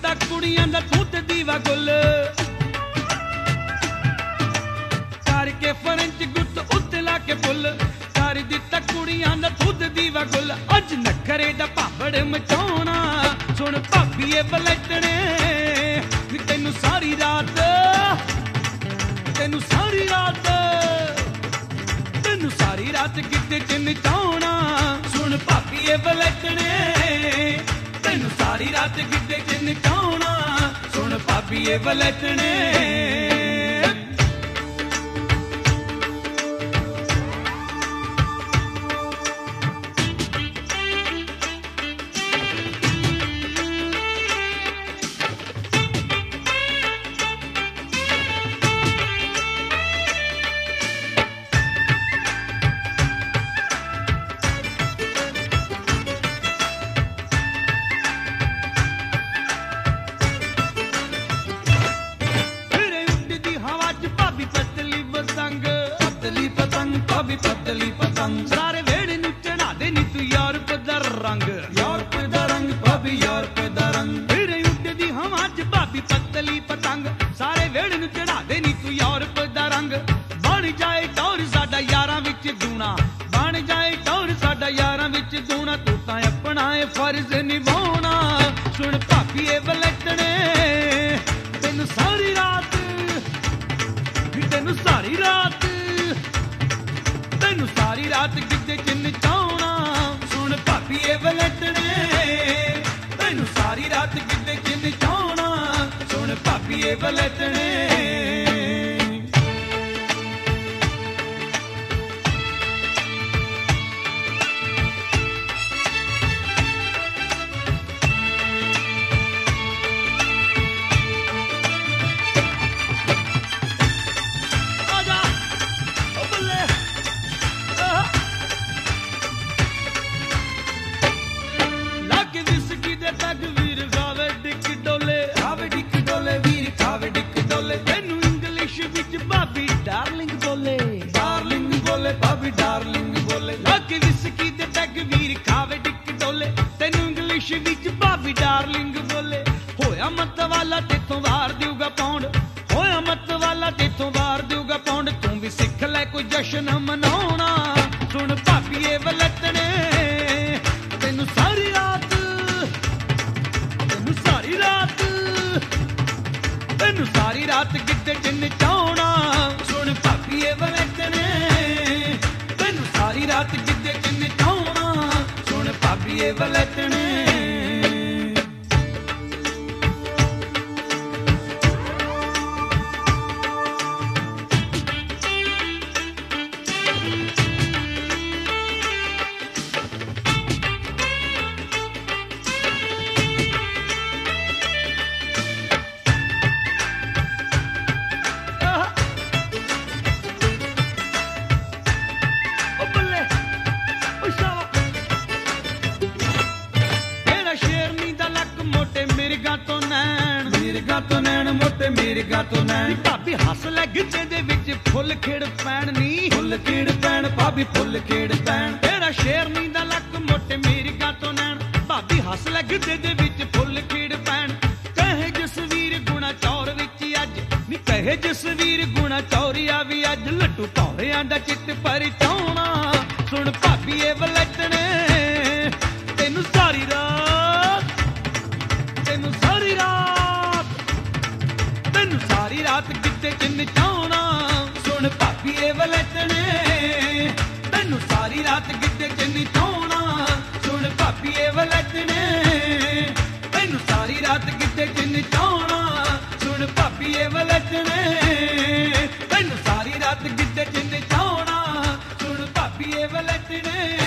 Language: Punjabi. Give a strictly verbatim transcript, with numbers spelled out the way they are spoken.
ਦਿੱਤਾ ਕੁੜੀਆਂ ਦਾ ਤੂੰ ਤੇ ਦੀਵਾ ਗੁੱਲ ਕਰਕੇ ਫਰੰਚ ਗੁੱਤ ਉੱਤੇ ਲਾ ਕੇ ਫੁੱਲ ਕਰ ਦਿੱਤਾ ਕੁੜੀਆਂ ਦਾ ਤੂੰ ਤੇ ਦੀਵਾ ਗੁੱਲ ਅੱਜ ਨਖਰੇ ਦਾ ਭਾਬੜ ਮਚਾਉਣਾ ਸੁਣ ਭਾਬੀਏ ਬਲੈਤਣੇ ਨੀ ਤੈਨੂੰ ਸਾਰੀ ਰਾਤ ਤੈਨੂੰ ਸਾਰੀ ਰਾਤ ਤੈਨੂੰ ਸਾਰੀ ਰਾਤ ਕਿਤੇ ਚ ਨਚਾਉਣਾ ਸੁਣ ਭਾਬੀਏ ਬਲੈਤਣੇ ਤੈਨੂੰ ਸਾਰੀ ਰਾਤ ਕਿਤੇ ਚ ਨਚਾਉਣਾ ਸੁਣ ਭਾਬੀਏ ਬਲੈਤਣੇ ਭਾਬੀ ਪਤਲੀ ਪਤੰਗ ਸਾਰੇ ਵੇੜੇ ਨੂੰ ਚੜਾ ਦੇ ਨੀ ਤੂੰ ਯੂਰਪ ਦਾ ਰੰਗ ਯੂਰਪ ਦਾ ਰੰਗ ਭਾਬੀ ਯੂਰਪ ਦਾ ਰੰਗ ਵੇੜੇ ਉੱਡਦੀ ਹਵਾ ਚ ਭਾਬੀ ਪਤਲੀ ਪਤੰਗ ਸਾਰੇ ਵੇੜੇ ਨੂੰ ਚੜਾ ਦੇ ਨੀ ਤੂੰ ਯੂਰਪ ਦਾ ਰੰਗ ਬਣ ਜਾਏ ਟੌਰ ਸਾਡਾ ਯਾਰਾਂ ਵਿੱਚ ਦੂਣਾ ਬਣ ਜਾਏ ਟੌਰ ਸਾਡਾ ਯਾਰਾਂ ਵਿੱਚ ਦੂਣਾ ਤੂੰ ਤਾਂ ਆਪਣਾ ਇਹ ਫਰਜ਼ ਨਿਭਾਉਣਾ ਸੁਣ ਭਾਬੀਏ ਬਲੈਤਣੇ ਤੈਨੂੰ ਸਾਰੀ ਰਾਤ ਤੈਨੂੰ ਸਾਰੀ ਰਾਤ ਤੈਨੂੰ ਸਾਰੀ ਰਾਤ ਕਿਤੇ ਚ ਨਚਾਉਣਾ ਸੁਣ ਭਾਬੀਏ ਬਲੈਤਣੇ ਤੈਨੂੰ ਸਾਰੀ ਰਾਤ ਕਿਤੇ ਚ ਨਚਾਉਣਾ ਸੁਣ ਭਾਬੀਏ ਬਲੈਤਣੇ ਭਾਬੀ ਡਾਰਲਿੰਗ ਬੋਲੇ ਲੱਗੇ ਵਿਸਕੀ ਦੇ ਪੈਗ ਵੀਰ ਖਾਵੇ ਡਿੱਕ ਡੋਲੇ ਤੈਨੂੰ ਇੰਗਲਿਸ਼ ਵਿੱਚ ਭਾਬੀ ਡਾਰਲਿੰਗ ਬੋਲੇ ਹੋਇਆ ਮੱਤ ਵਾਲਾ ਤੇਥੋਂ ਵਾਰ ਦੇਊਗਾ ਪੌਂਡ ਹੋਇਆ ਮੱਤ ਵਾਲਾ ਤੇਥੋਂ ਵਾਰ ਦੇਊਗਾ ਪੌਂਡ ਤੂੰ ਵੀ ਸਿੱਖ ਲੈ ਕੋਈ ਜਸ਼ਨ ਮਨਾਉਣਾ ਸੁਣ ਭਾਬੀਏ ਬਲੈਤਣੇ ਤੈਨੂੰ ਸਾਰੀ ਰਾਤ ਤੈਨੂੰ ਸਾਰੀ ਰਾਤ ਤੈਨੂੰ ਸਾਰੀ ਰਾਤ ਕਿਤੇ ਚ ਨਚਾਉਣਾ ਸੁਣ ਭਾਬੀਏ ਬਲੈਤਣੇ ਸਾਰੀ ਰਾਤ ਕਿਤੇ ਚ ਨਚਾਉਣਾ ਸੁਣ ਭਾਬੀਏ ਬਲੈਤਣੇ ਤੋਂ ਨੈਣ ਮੋਟੇ ਮਿਰਗਾ ਤੋਂ ਨੈਣ ਭਾਬੀ ਹੱਸ ਲੈ ਗਿੱਟੇ ਦੇ ਵਿੱਚ ਫੁੱਲ ਖੇੜ ਪੈਣ ਨੀ ਫੁੱਲ ਖੇੜ ਪੈਣ ਭਾਬੀ ਫੁੱਲ ਖੇੜ ਪੈਣ ਤੇਰਾ ਸ਼ੇਰਨੀ ਦਾ ਲੱਕ ਮੋਟੇ ਮਿਰਗਾ ਤੋਂ ਨੈਣ ਭਾਬੀ ਹੱਸ ਲੈ ਗਿੱਟੇ ਦੇ ਵਿੱਚ ਫੁੱਲ ਖੇੜ ਪੈਣ ਕਹੇ ਜਸਵੀਰ ਗੁਣਾ ਚੌਰ ਵਿੱਚ ਅੱਜ ਨੀ ਕਹੇ ਜਸਵੀਰ ਗੁਣਾ ਚੌਰੀਆ ਵੀ ਅੱਜ ਲੱਡੂ ਭੌਰਿਆਂ ਦਾ ਚਿੱਟ ਪਰਚਾਉਣਾ ਸੁਣ ਭਾਬੀਏ ਬਲੈਤਣੇ ਤੈਨੂੰ ਸਾਰੀ ਰਾਤ ਤੈਨੂੰ ਸਾਰੀ ਰਾਤ ਤੈਨੂੰ ਸਾਰੀ ਰਾਤ ਕਿਤੇ ਚ ਨਚਾਉਣਾ ਸੁਣ ਭਾਬੀਏ ਬਲੈਤਣੇ ਤੈਨੂੰ ਸਾਰੀ ਰਾਤ ਕਿਤੇ ਚ ਨਚਾਉਣਾ ਸੁਣ ਭਾਬੀਏ ਬਲੈਤਣੇ ਤੈਨੂੰ ਸਾਰੀ ਰਾਤ ਕਿਤੇ ਚ ਨਚਾਉਣਾ ਸੁਣ ਭਾਬੀਏ ਬਲੈਤਣੇ ਤੈਨੂੰ ਸਾਰੀ ਰਾਤ ਕਿਤੇ ਚ ਨਚਾਉਣਾ ਸੁਣ ਭਾਬੀਏ ਬਲੈਤਣੇ